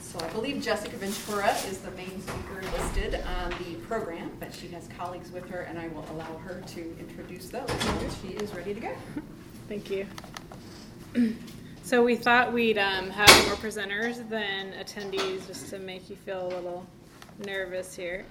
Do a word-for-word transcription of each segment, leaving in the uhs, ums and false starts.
So I believe Jessica Ventura is the main speaker listed on the program, but she has colleagues with her, and I will allow her to introduce those. So she is ready to go. Thank you. So we thought we'd um, have more presenters than attendees just to make you feel a little nervous here.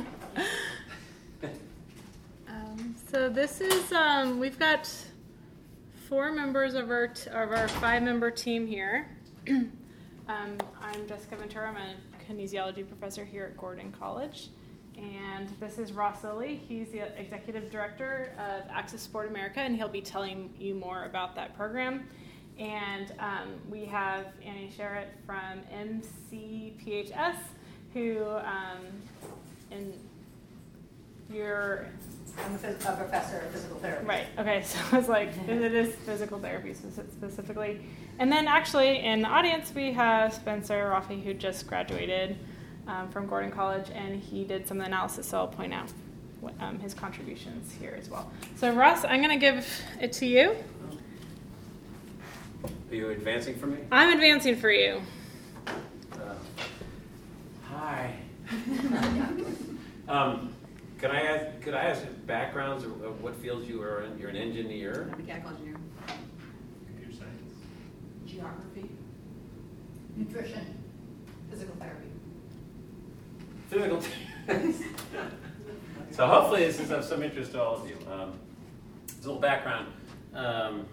um, so this is, um, we've got four members of our, t- of our five-member team here. um, I'm Jessica Ventura. I'm a kinesiology professor here at Gordon College. And this is Ross Lilly. He's the executive director of Access Sport America, and he'll be telling you more about that program. And um, we have Annie Sherritt from M C P H S, who, um, and you're... I'm a, phys- a professor of physical therapy. Right, okay, so it's like, it is physical therapy specifically. And then actually in the audience we have Spencer Rafi, who just graduated um, from Gordon College, and he did some analysis, so I'll point out what, um, his contributions here as well. So Russ, I'm going to give it to you. Are you advancing for me? I'm advancing for you. Uh, hi. um, can I ask? Could I ask backgrounds of, of what fields you are in? You're an engineer. I'm a mechanical engineer. Computer science. Geography. Nutrition. Physical therapy. Physical. So hopefully this is of some interest to all of you. Um, a little background. Um,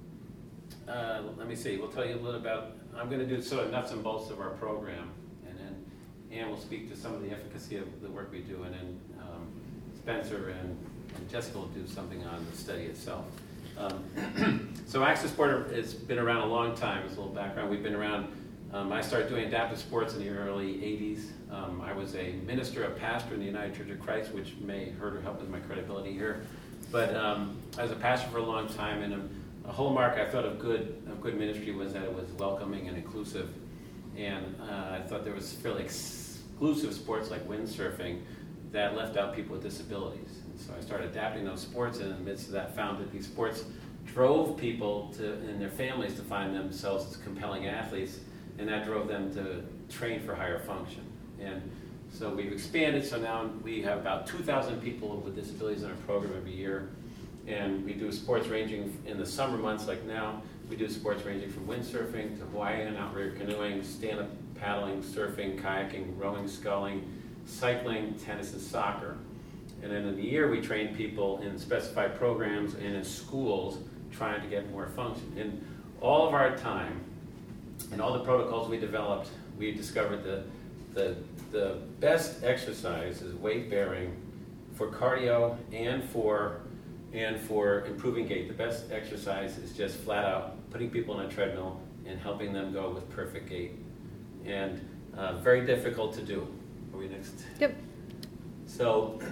Uh, let me see, we'll tell you a little about, I'm going to do sort of nuts and bolts of our program, and then Ann will speak to some of the efficacy of the work we do, and then um, Spencer and, and Jessica will do something on the study itself. Um, so Access Sport has been around a long time, as a little background. We've been around, um, I started doing adaptive sports in the early eighties. Um, I was a minister, a pastor in the United Church of Christ, which may hurt or help with my credibility here. But um, I was a pastor for a long time, and a A hallmark I thought of good of good ministry was that it was welcoming and inclusive, and uh, I thought there was fairly exclusive sports like windsurfing that left out people with disabilities. And so I started adapting those sports, and in the midst of that found that these sports drove people to and their families to find themselves as compelling athletes, and that drove them to train for higher function. And so we've expanded, so now we have about two thousand people with disabilities in our program every year. And we do sports ranging in the summer months like now. We do sports ranging from windsurfing to Hawaiian, outrigger canoeing, stand-up paddling, surfing, kayaking, rowing, sculling, cycling, tennis, and soccer. And then in the year we train people in specified programs and in schools trying to get more function. In all of our time and all the protocols we developed, we discovered the, the, the best exercise is weight bearing for cardio and for And for improving gait. The best exercise is just flat out putting people on a treadmill and helping them go with perfect gait. And uh, very difficult to do. Are we next? Yep. So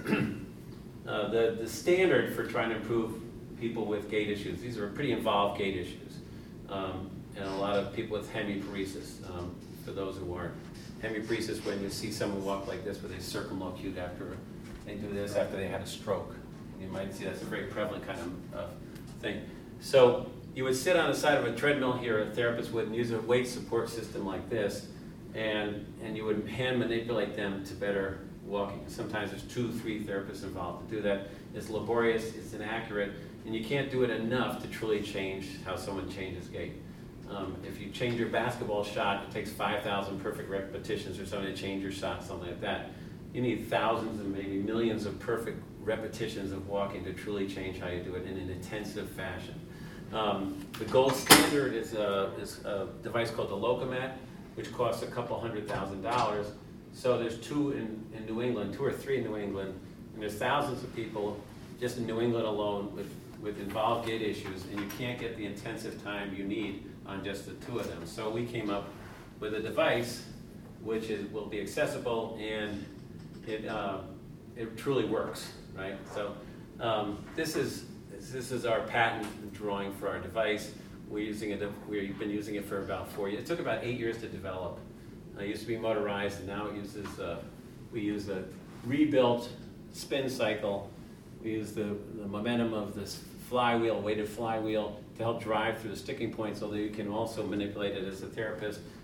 uh, the, the standard for trying to improve people with gait issues, these are pretty involved gait issues. Um, and a lot of people with hemiparesis, um, for those who aren't. Hemiparesis, when you see someone walk like this where they circumlocute after they do this after they had a stroke. You might see that's a very prevalent kind of uh, thing. So you would sit on the side of a treadmill here, a therapist would, and use a weight support system like this, and, and you would hand manipulate them to better walking. Sometimes there's two, three therapists involved to do that. It's laborious, it's inaccurate, and you can't do it enough to truly change how someone changes gait. Um, if you change your basketball shot, it takes five thousand perfect repetitions or something to change your shot, something like that. You need thousands and maybe millions of perfect repetitions of walking to truly change how you do it in an intensive fashion. Um, the gold standard is a, is a device called the Lokomat, which costs a couple hundred thousand dollars. So there's two in, in New England, two or three in New England, and there's thousands of people just in New England alone with, with involved gait issues, and you can't get the intensive time you need on just the two of them. So we came up with a device which is, will be accessible, and it, uh, it truly works. Right, so um, this is this is our patent drawing for our device. We're using it. We've been using it for about four years. It took about eight years to develop. It used to be motorized, and now it uses. Uh, we use a rebuilt spin cycle. We use the, the momentum of this flywheel, weighted flywheel, to help drive through the sticking points, although you can also manipulate it as a therapist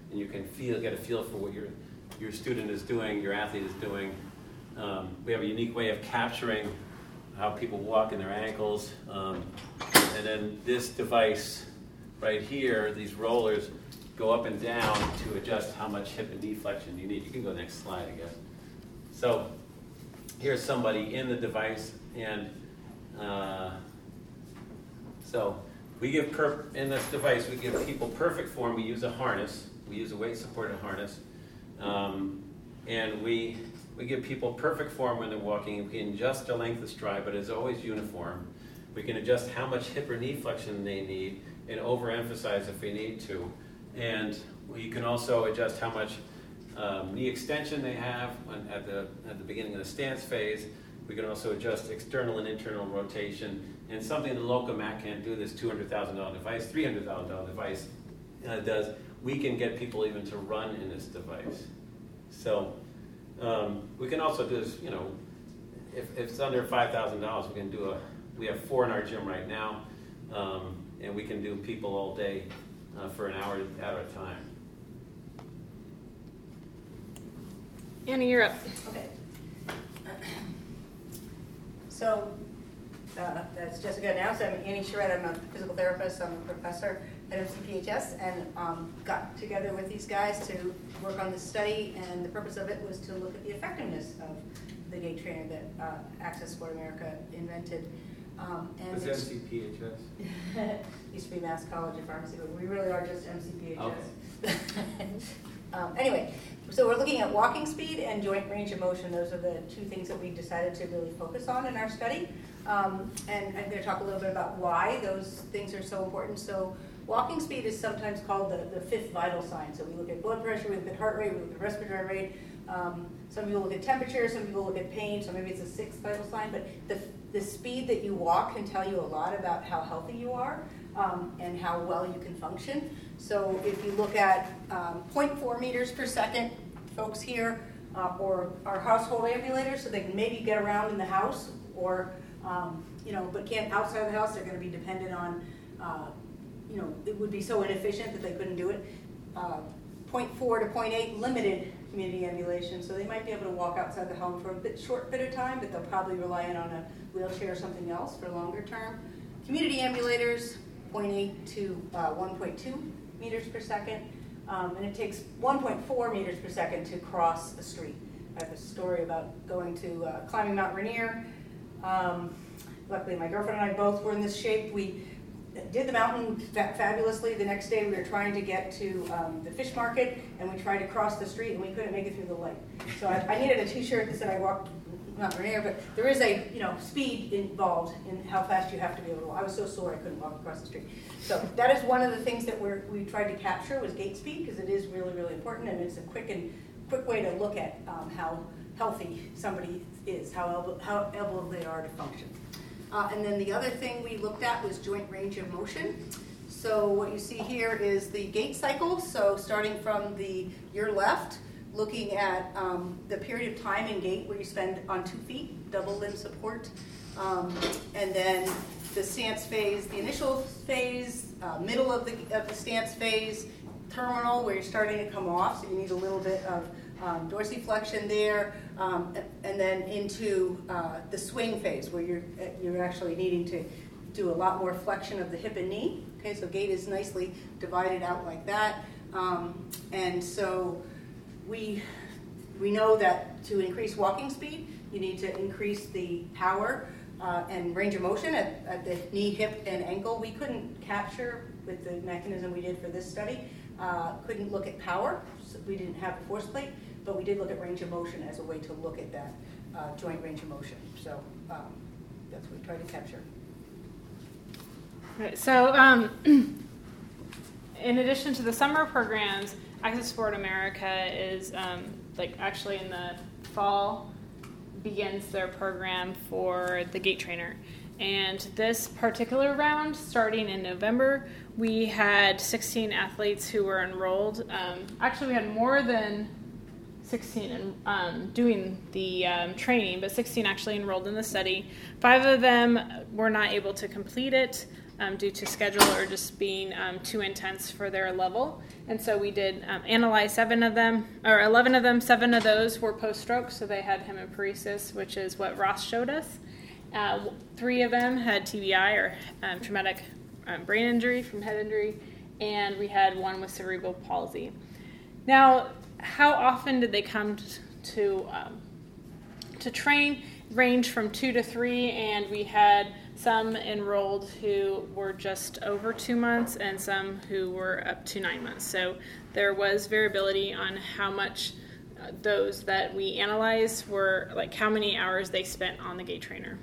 and you can feel, get a feel for what your, your student is doing, your athlete is doing. Um, we have a unique way of capturing how people walk in their ankles. Um, and then this device right here, these rollers, go up and down to adjust how much hip and knee flexion you need. You can go next slide, I guess. So here's somebody in the device, and uh, so we give, per in this device, we give people perfect form. We use a harness. We use a weight-supported harness. Um, and we, we give people perfect form when they're walking. We can adjust their length of stride, but it's always uniform. We can adjust how much hip or knee flexion they need and overemphasize if we need to. And we can also adjust how much um, knee extension they have when, at, the, at the beginning of the stance phase. We can also adjust external and internal rotation. And something the Lokomat can't do, this two hundred thousand dollar device, three hundred thousand dollar device uh, does, we can get people even to run in this device. So um, we can also do this, you know, if, if it's under five thousand dollars, we can do a, we have four in our gym right now, um, and we can do people all day uh, for an hour at a time. Annie, you're up. Okay. So, uh, as Jessica announced, I'm Annie Charette. I'm a physical therapist. I'm a professor at M C P H S, and um, got together with these guys to work on this study. And the purpose of it was to look at the effectiveness of the gait trainer that uh, Access Sport America invented. Um, and What's it's- M C P H S? used to be Mass College of Pharmacy, but we really are just M C P H S. Okay. um, anyway, so we're looking at walking speed and joint range of motion. Those are the two things that we decided to really focus on in our study. Um, and I'm going to talk a little bit about why those things are so important. So walking speed is sometimes called the, the fifth vital sign. So we look at blood pressure, we look at heart rate, we look at respiratory rate. Um, some people look at temperature, some people look at pain, so maybe it's a sixth vital sign. But the, the speed that you walk can tell you a lot about how healthy you are um, and how well you can function. So if you look at um, zero point four meters per second, folks here, uh, or our household ambulators, so they can maybe get around in the house, or um, you know, but can't outside of the house. They're going to be dependent on, uh, you know, it would be so inefficient that they couldn't do it. Uh, zero point four to zero point eight limited community ambulation, so they might be able to walk outside the home for a bit short bit of time, but they'll probably rely on a wheelchair or something else for longer term. Community ambulators, zero point eight to uh, one point two meters per second, um, and it takes one point four meters per second to cross a street. I have a story about going to uh, climbing Mount Rainier. Um, luckily, my girlfriend and I both were in this shape. We did the mountain fa fabulously. The next day, we were trying to get to um, the fish market, and we tried to cross the street, and we couldn't make it through the light. So I, I needed a T-shirt that said I walked Mount Rainier, but there is a you know speed involved in how fast you have to be able to walk. I was so sore I couldn't walk across the street. So that is one of the things that we're, we tried to capture was gait speed, because it is really, really important, and it's a quick and quick way to look at um, how healthy somebody is, how able, how able they are to function. Uh, and then the other thing we looked at was joint range of motion. So what you see here is the gait cycle. So starting from the your left, looking at um, the period of time in gait where you spend on two feet, double limb support, um, and then the stance phase, the initial phase, uh, middle of the of the stance phase, terminal where you're starting to come off, so you need a little bit of Um, dorsiflexion there, um, and then into uh, the swing phase where you're you're actually needing to do a lot more flexion of the hip and knee. Okay, so gait is nicely divided out like that, um, and so we we know that to increase walking speed, you need to increase the power uh, and range of motion at, at the knee, hip, and ankle. We couldn't capture with the mechanism we did for this study. Uh, couldn't look at power. So we didn't have the force plate. But we did look at range of motion as a way to look at that uh, joint range of motion. So um, that's what we tried to capture. Right, so um, in addition to the summer programs, Access Sport America is um, like actually in the fall begins their program for the gait trainer. And this particular round, starting in November, we had sixteen athletes who were enrolled. Um, actually, we had more than sixteen in, um, doing the um, training, but sixteen actually enrolled in the study. Five of them were not able to complete it. um, due to schedule or just being um, too intense for their level. And so we did um, analyze seven of them, or eleven of them. Seven of those were post-stroke, so they had hemiparesis, which is what Ross showed us. Uh, three of them had T B I, or um, traumatic um, brain injury from head injury, and we had one with cerebral palsy. Now, how often did they come to um, to train? Range from two to three, and we had some enrolled who were just over two months and some who were up to nine months. So there was variability on how much uh, those that we analyzed were, like how many hours they spent on the gait trainer.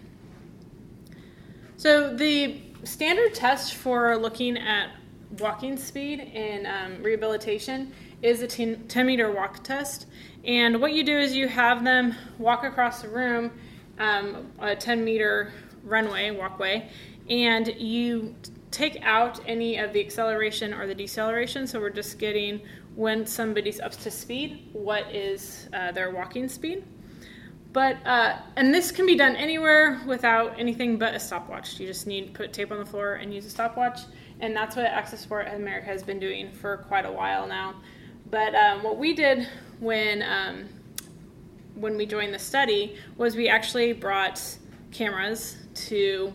So the standard test for looking at walking speed in um, rehabilitation is a ten meter walk test. And what you do is you have them walk across the room, um, a ten meter runway, walkway, and you take out any of the acceleration or the deceleration. So we're just getting when somebody's up to speed, what is uh, their walking speed. But, uh, and this can be done anywhere without anything but a stopwatch. You just need to put tape on the floor and use a stopwatch. And that's what Access Sport America has been doing for quite a while now. But um, what we did when um, when we joined the study was we actually brought cameras to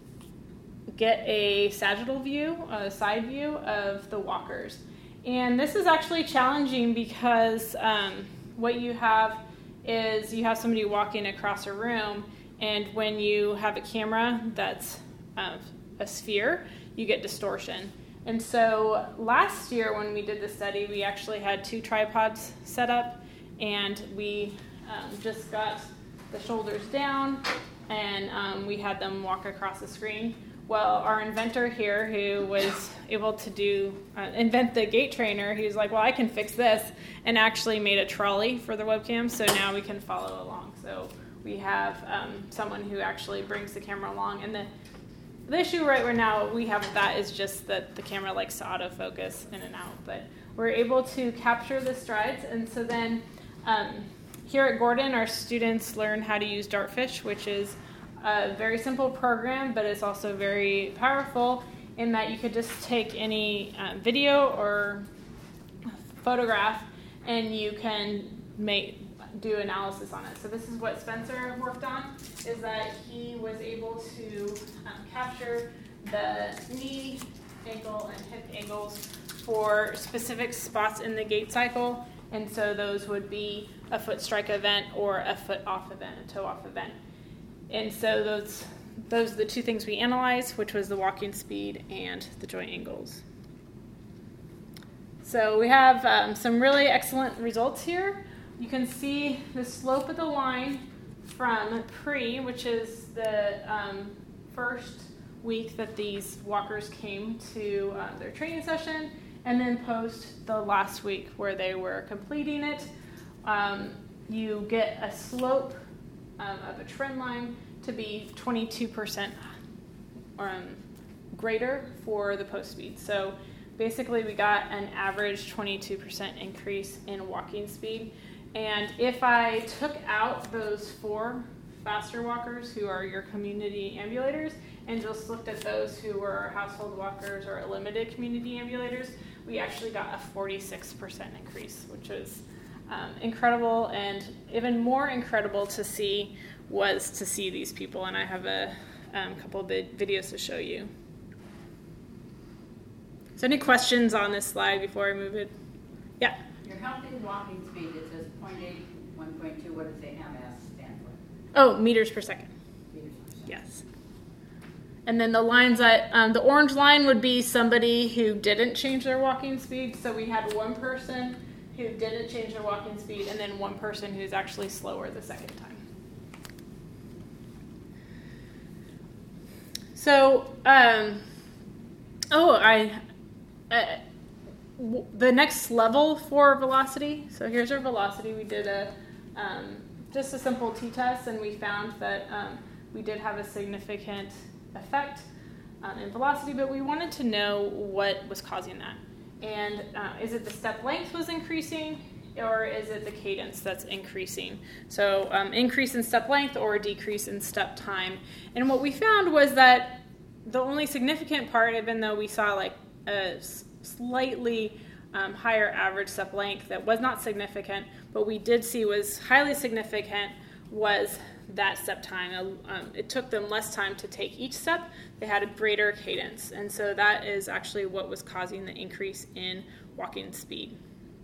get a sagittal view, a side view of the walkers. And this is actually challenging because um, what you have is you have somebody walking across a room, and when you have a camera that's uh, a sphere, you get distortion. And so last year when we did the study, we actually had two tripods set up, and we um, just got the shoulders down, and um, we had them walk across the screen. Well, our inventor here, who was able to do uh, invent the gait trainer, he was like, well, I can fix this, and actually made a trolley for the webcam, so now we can follow along. So we have um, someone who actually brings the camera along, and the The issue right now we have with that is just that the camera likes to autofocus in and out, but we're able to capture the strides. And so then um, here at Gordon, our students learn how to use Dartfish, which is a very simple program, but it's also very powerful in that you could just take any uh, video or photograph and you can make do analysis on it. So this is what Spencer worked on, is that he was able to um, capture the knee, ankle, and hip angles for specific spots in the gait cycle. And so those would be a foot strike event or a foot off event, a toe off event. And so those those are the two things we analyzed, which was the walking speed and the joint angles. So we have um, some really excellent results here. You can see the slope of the line from pre, which is the um, first week that these walkers came to uh, their training session, and then post the last week where they were completing it. Um, you get a slope um, of a trend line to be twenty-two percent um, greater for the post speed. So basically we got an average twenty-two percent increase in walking speed. And if I took out those four faster walkers who are your community ambulators and just looked at those who were household walkers or limited community ambulators, we actually got a forty-six percent increase, which was um, incredible. And even more incredible to see was to see these people. And I have a um, couple of vid- videos to show you. So any questions on this slide before I move it? Yeah. Your healthy walking speed, it says zero point eight, one point two, what does the M S stand for? Oh, meters per second. Meters per second. Yes. And then the lines that, um, the orange line would be somebody who didn't change their walking speed. So we had one person who didn't change their walking speed, and then one person who's actually slower the second time. So, um, oh, I, uh, w- the next level for velocity. So here's our velocity. We did a, um, just a simple t-test, and we found that um, we did have a significant effect um, in velocity, but we wanted to know what was causing that. And uh, is it the step length was increasing, or is it the cadence that's increasing? So um, increase in step length or decrease in step time. And what we found was that the only significant part, even though we saw like a s- slightly um, higher average step length that was not significant, but we did see was highly significant, was that step time. Um, it took them less time to take each step. They had a greater cadence. And so that is actually what was causing the increase in walking speed.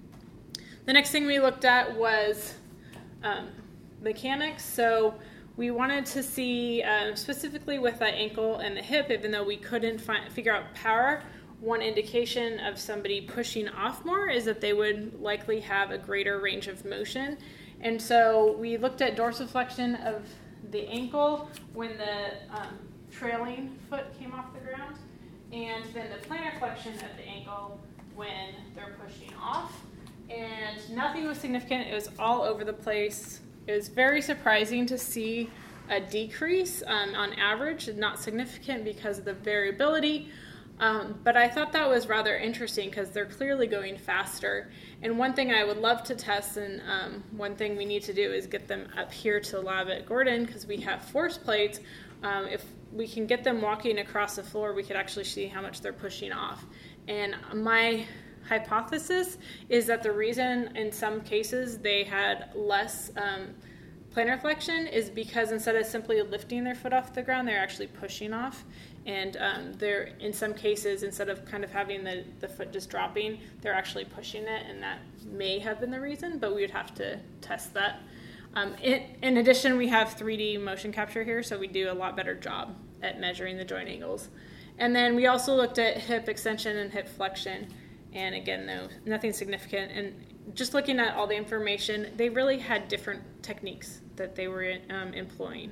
The next thing we looked at was um, mechanics. So we wanted to see um, specifically with that ankle and the hip, even though we couldn't find, figure out power, one indication of somebody pushing off more is that they would likely have a greater range of motion. And so we looked at dorsiflexion of the ankle when the um, trailing foot came off the ground, and then the plantar flexion of the ankle when they're pushing off. And nothing was significant. It was all over the place. It was very surprising to see a decrease um, on average, not significant because of the variability. Um, but I thought that was rather interesting because they're clearly going faster. And one thing I would love to test, and um, one thing we need to do is get them up here to the lab at Gordon because we have force plates. Um, if we can get them walking across the floor, we could actually see how much they're pushing off. And my hypothesis is that the reason in some cases they had less um, plantar flexion is because instead of simply lifting their foot off the ground, they're actually pushing off. And um, they're, in some cases, instead of kind of having the, the foot just dropping, they're actually pushing it, and that may have been the reason, but we would have to test that. Um, it, in addition, we have three D motion capture here, so we do a lot better job at measuring the joint angles. And then we also looked at hip extension and hip flexion, and again, no, nothing significant. And just looking at all the information, they really had different techniques that they were um, employing.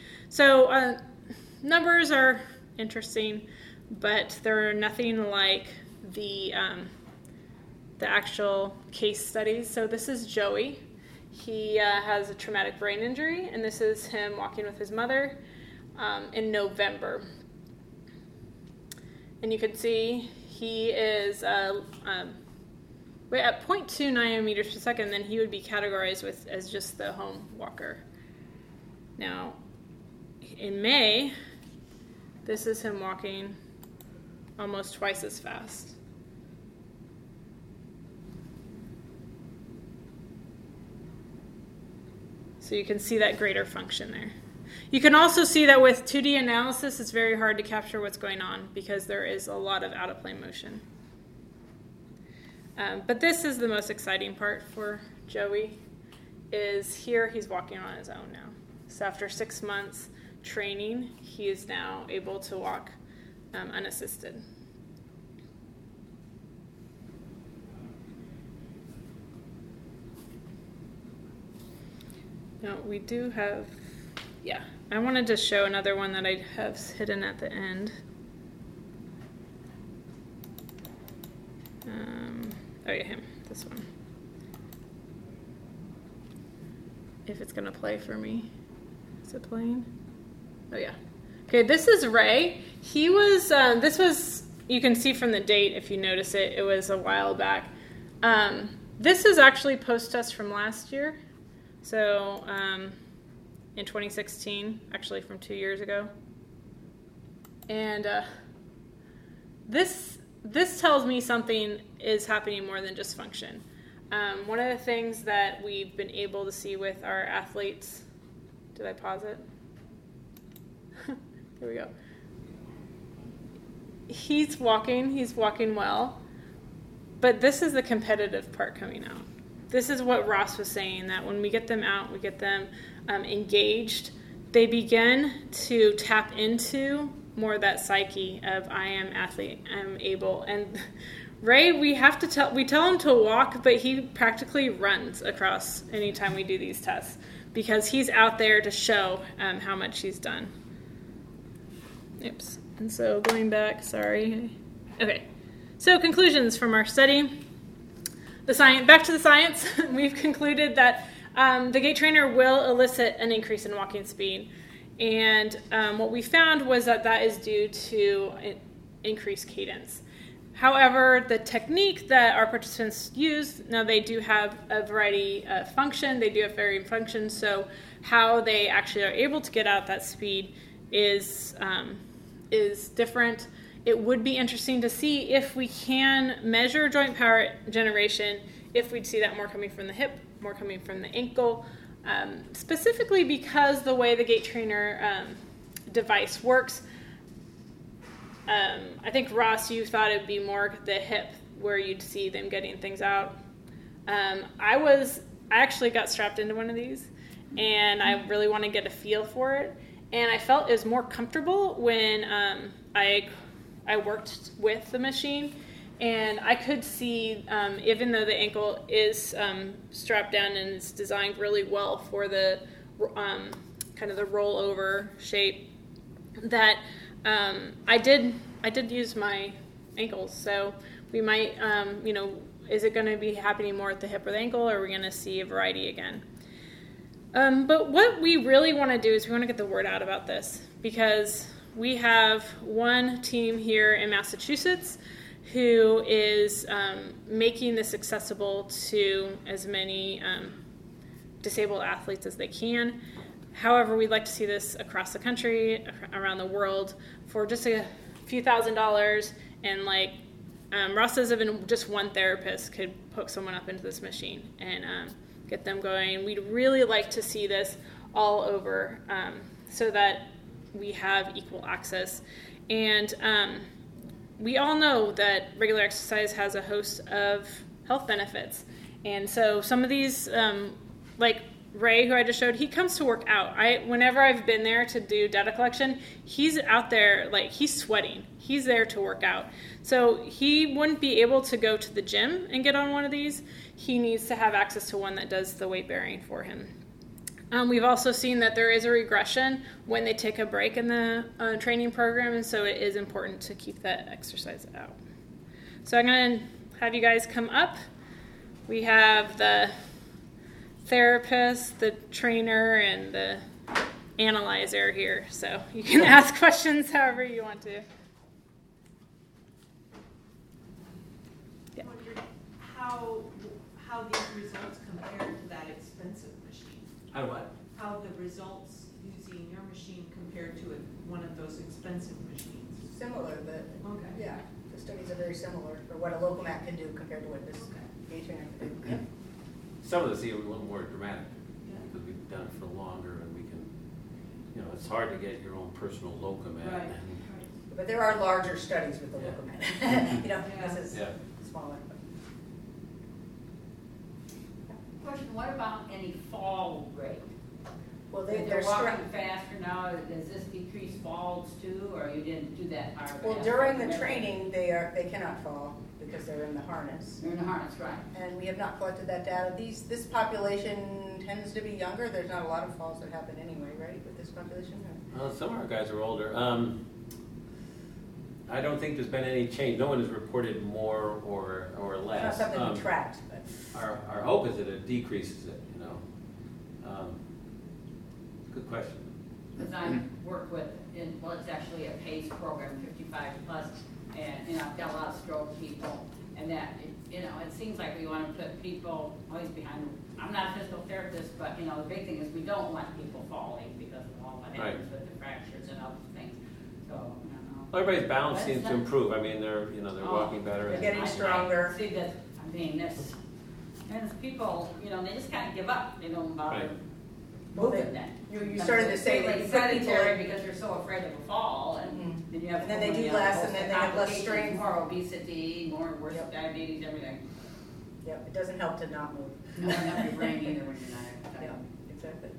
So uh, numbers are interesting, but they're nothing like the um, the actual case studies. So this is Joey. He uh, has a traumatic brain injury, and this is him walking with his mother um, in November. And you can see he is uh, um, at zero point two nine meters per second, then he would be categorized with as just the home walker. Now, in May, this is him walking almost twice as fast. So you can see that greater function there. You can also see that with two D analysis, it's very hard to capture what's going on because there is a lot of out-of-plane motion. Um, but this is the most exciting part for Joey, is here he's walking on his own now. So after six months training, he is now able to walk um, unassisted. Now we do have, yeah, I wanted to show another one that I have hidden at the end. Um, oh yeah, him, this one. If it's gonna play for me. Is it playing? Oh yeah. Okay, this is Ray. He was, um, this was, you can see from the date if you notice it, it was a while back. Um, this is actually post-test from last year. So um, in twenty sixteen, actually from two years ago. And uh, this, this tells me something is happening more than just function. Um, one of the things that we've been able to see with our athletes, did I pause it? There we go. He's walking, he's walking well, but this is the competitive part coming out. This is what Ross was saying, that when we get them out, we get them um, engaged, they begin to tap into more that psyche of I am athlete, I'm able. And Ray, we have to tell, we tell him to walk, but he practically runs across anytime we do these tests because he's out there to show um, how much he's done. Oops. And so going back, sorry. Okay. So conclusions from our study. The science, back to the science, we've concluded that um, the gait trainer will elicit an increase in walking speed. And um, what we found was that that is due to increased cadence. However, the technique that our participants use, now they do have a variety of function, they do have varying functions, so how they actually are able to get out that speed is um, is different. It would be interesting to see if we can measure joint power generation, if we'd see that more coming from the hip, more coming from the ankle, um, specifically because the way the gait trainer um, device works. Um, I think, Ross, you thought it'd be more the hip where you'd see them getting things out. Um, I was, I actually got strapped into one of these, and I really want to get a feel for it. And I felt it was more comfortable when um, I, I worked with the machine, and I could see, um, even though the ankle is um, strapped down and it's designed really well for the um, kind of the rollover shape, that um, I did I did use my ankles. So we might, um, you know, is it going to be happening more at the hip or the ankle, or are we going to see a variety again? Um, but what we really want to do is we want to get the word out about this, because we have one team here in Massachusetts who is um, making this accessible to as many um, disabled athletes as they can. However, we'd like to see this across the country, around the world, for just a few thousand dollars. And like um, Ross says, even just one therapist could hook someone up into this machine and um, get them going. We'd really like to see this all over um, so that we have equal access. And um, we all know that regular exercise has a host of health benefits. And so some of these, um, like Ray, who I just showed, he comes to work out. I, whenever I've been there to do data collection, he's out there, like, he's sweating. He's there to work out. So he wouldn't be able to go to the gym and get on one of these. He needs to have access to one that does the weight bearing for him. Um, we've also seen that there is a regression when they take a break in the uh, training program, and so it is important to keep that exercise out. So I'm going to have you guys come up. We have the therapist, the trainer, and the analyzer here, so you can ask questions however you want to. I wondered how, how these results compare to that expensive machine. How what? How the results using your machine compared to a, one of those expensive machines. Similar, but, Okay. yeah, the studies are very similar for what a Locomat can do compared to what this gait trainer can do. Yep. Some of this even a little more dramatic, Yeah. because we've done it for longer, and we can, you know, it's hard to get your own personal Locomat. Right. But there are larger studies with the Yeah. Locomat. You know, Yeah. this is Yeah. smaller. Question, what about any fall rate? Well, they, If they're they're walking stri- faster now, does this decrease falls too, or you didn't do that part of it? well, during the training, they are, they cannot fall because they're in the harness. You're in the harness, right? And we have not collected that data. These, this population tends to be younger. There's not a lot of falls that happen anyway, right, with this population? Well, some of our guys are older. Um, I don't think there's been any change. No one has reported more or, or It's not less. something Um, we tracked, but. Our, our hope is that it decreases it, you know. Um, Good question. Because I work with, in, well, it's actually a PACE program, fifty-five plus, and, you know, I've got a lot of stroke people, and that, it- you know, it seems like we want to put people always behind, I'm not a physical therapist, but, you know, the big thing is we don't want people falling because of all what happens with the fractures and other things, so, you know. Well, everybody's balance But seems it's to not- improve. I mean, they're, you know, they're Oh, walking better. they're and- getting I- I stronger. See that, I mean, this, and it's people, you know, they just kind of give up, they don't bother Right. Well, they- moving then. You, you started to say that Like you put people sedentary in- because they're so afraid of a fall, and Mhm. then you have. And then they do you know, less, host and then of they have less complications, strength. More obesity, more worse Yep. diabetes, everything. Yep, it doesn't help to not move. No, not your brain either when you're not Yeah, exercising. exactly.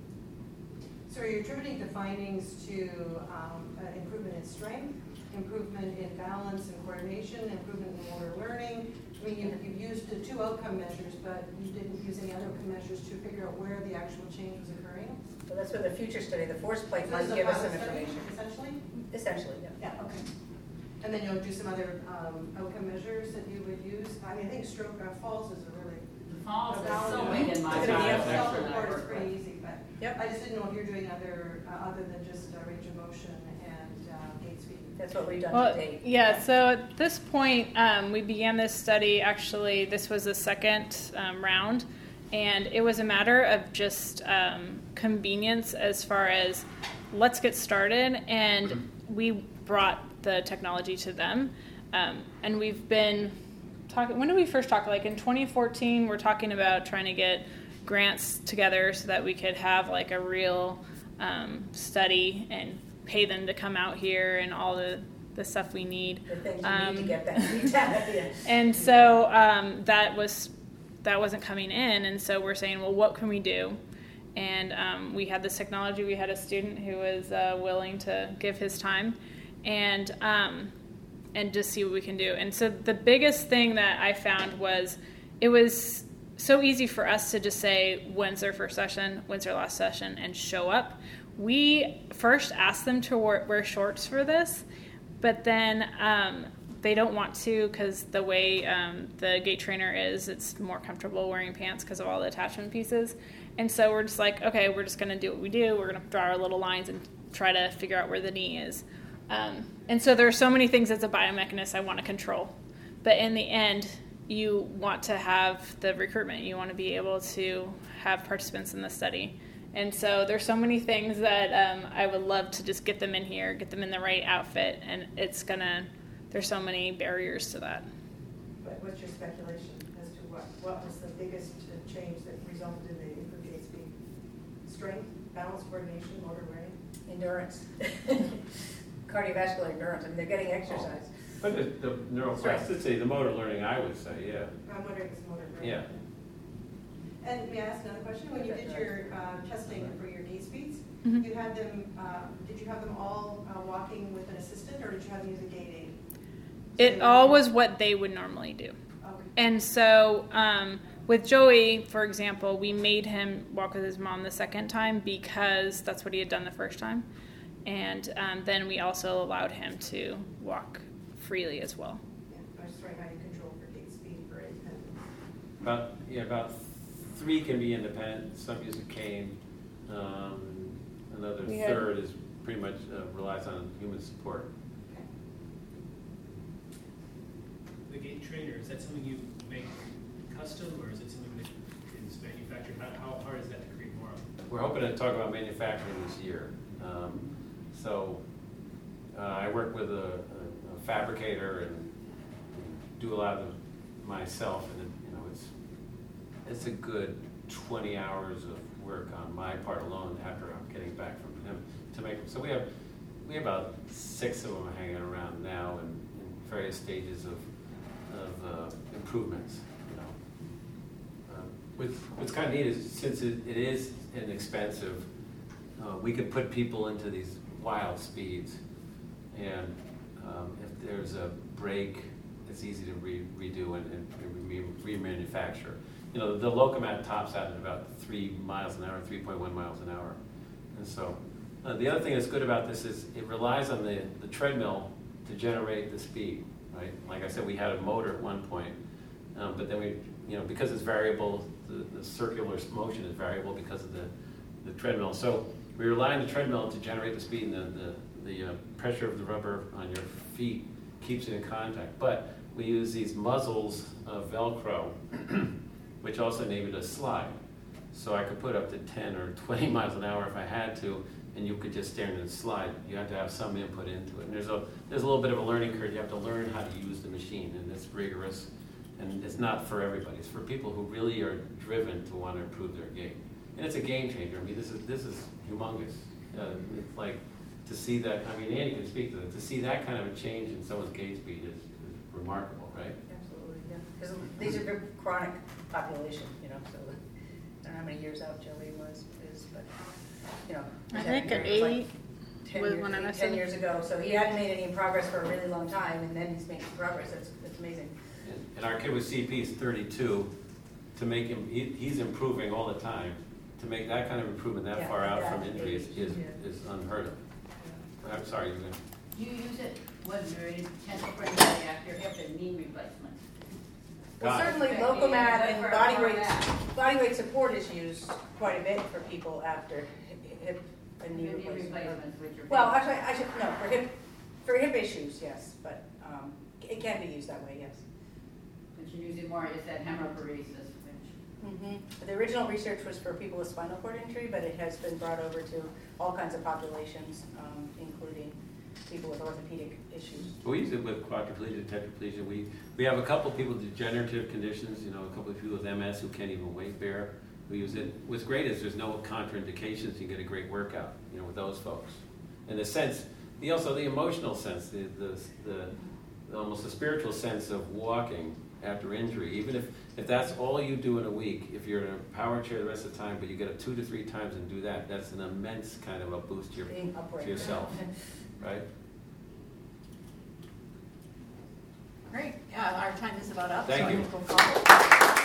So are you attributing the findings to um, uh, improvement in strength, improvement in balance and coordination, improvement in motor learning? I mean, you've, you've used the two outcome measures, but you didn't use any other outcome measures to figure out where the actual change was occurring? So that's where the future study, the force plate So might this is a give us some pilot study, information. essentially? Essentially, yeah. Yeah, okay. And then you'll do some other um, outcome measures that you would use? I mean, I think stroke uh, falls is a really The falls is About- so big in my It's gonna be mind. up That's there. what I Self-report is work pretty with. easy, but Yep. I just didn't know if you're doing other, uh, other than just uh, range of motion and uh, gait speed. That's what we've done to Well, date. yeah, so at this point, um, we began this study, actually, this was the second um, round, and it was a matter of just um, convenience as far as let's get started. And we brought the technology to them, um, and we've been talking. When did we first talk? Like in twenty fourteen, we're talking about trying to get grants together so that we could have like a real um, study and pay them to come out here and all the, the stuff we need. The things you Um, need to get that to be done, yeah. And so um, that was that wasn't coming in, and so we're saying, well, what can we do? And um, we had this technology. We had a student who was uh, willing to give his time, and um, and just see what we can do. And so the biggest thing that I found was it was so easy for us to just say, when's their first session, when's their last session, and show up. We first asked them to wear, wear shorts for this, but then um, they don't want to because the way um, the gait trainer is, it's more comfortable wearing pants because of all the attachment pieces. And so we're just like, okay, we're just going to do what we do. We're going to draw our little lines and try to figure out where the knee is. Um, and so there are so many things as a biomechanist I want to control. But in the end, you want to have the recruitment. You want to be able to have participants in the study. And so there's so many things that um, I would love to just get them in here, get them in the right outfit, and it's going to, there's so many barriers to that. But what's your speculation as to what, what was the biggest uh, change that resulted in the improved gait speed? Strength, balance, coordination, motor learning? Endurance. Cardiovascular endurance, I mean, they're getting exercise. But the, the neuroplasticity, the motor learning, I would say, yeah. I'm wondering if it's motor learning. Yeah. And may I ask another question? When you did your uh, testing for your gait speeds, Mhm. you had them, uh, did you have them all uh, walking with an assistant, or did you have them use a gait aid? It all was what they would normally do. Okay. And so um, with Joey, for example, we made him walk with his mom the second time because that's what he had done the first time. And um, then we also allowed him to walk freely as well. Yeah, I was just wondering how you control for gait speed for independence. About, yeah, about three can be independent, some use a cane, um, another We had- third is pretty much uh, relies on human support. The gait trainer, is that something you make custom, or is it something that is manufactured? How, how hard is that to create more of? We're hoping to talk about manufacturing this year. Um, so uh, I work with a, a, a fabricator and do a lot of it myself, and it, you know, it's it's a good twenty hours of work on my part alone after I'm getting back from him to make them. So we have we have about six of them hanging around now in, in various stages of of uh, improvements. You know, uh, what's what's kind of neat is since it, it is inexpensive, uh, we could put people into these wild speeds, and um, if there's a break, it's easy to re redo and, and re remanufacture. You know, the Locomat tops out at about three miles an hour, three point one miles an hour. And so uh, the other thing that's good about this is it relies on the, the treadmill to generate the speed, right? Like I said, we had a motor at one point, um, but then we, you know, because it's variable, the, the circular motion is variable because of the, the treadmill. So we rely on the treadmill to generate the speed, and the, the, the uh, pressure of the rubber on your feet keeps it in contact. But we use these muzzles of Velcro, which also enabled a slide. So I could put up to ten or twenty miles an hour if I had to, and you could just stand and slide. You have to have some input into it. And there's a, there's a little bit of a learning curve. You have to learn how to use the machine, and it's rigorous. And it's not for everybody. It's for people who really are driven to want to improve their gait. And it's a game changer. I mean, this is, this is humongous. Uh, it's like, to see that, I mean, Andy can speak to it, to see that kind of a change in someone's gait speed is, is remarkable, right? Absolutely, yeah. Because these are very chronic population, you know, so I don't know how many years out Joey was, is, but, you know. I he's think had at years, like eight ten was years- when I eight, was Ten in- years ago, so he hadn't made any progress for a really long time, and then he's making progress, that's, that's amazing. And, and our kid with C P is thirty-two, to make him, he, he's improving all the time. To make that kind of improvement that Yeah, far out yeah, from injuries yeah. is, is unheard of. I'm sorry, you're gonna. Do you use it when you're in intensive for anybody after hip and knee replacement? Well, Got it. certainly Okay, Locomat yeah, and for- body for weight, that. body weight support is used quite a bit for people after hip- hip and knee Knee replacement. replacements, which are. Well, big. actually, I should, no, for hip, for hip issues, yes, but, um, it can be used that way, yes. But you're using more, is that hemorrhagesis, which. Mhm. The original research was for people with spinal cord injury, but it has been brought over to all kinds of populations, um, including people with orthopedic issues. We use it with quadriplegia, tetraplegia. We, we have a couple of people with degenerative conditions, you know, a couple of people with M S who can't even weight bear. We use it. What's great is there's no contraindications. You get a great workout, you know, with those folks. In the sense, the also the emotional sense, the, the, the, the almost the spiritual sense of walking after injury. Even if, if that's all you do in a week, if you're in a power chair the rest of the time, but you get up two to three times and do that, that's an immense kind of a boost to, your, Being upright. to yourself, right? Great, yeah, our time is about up, so Thank I you. think we'll call it.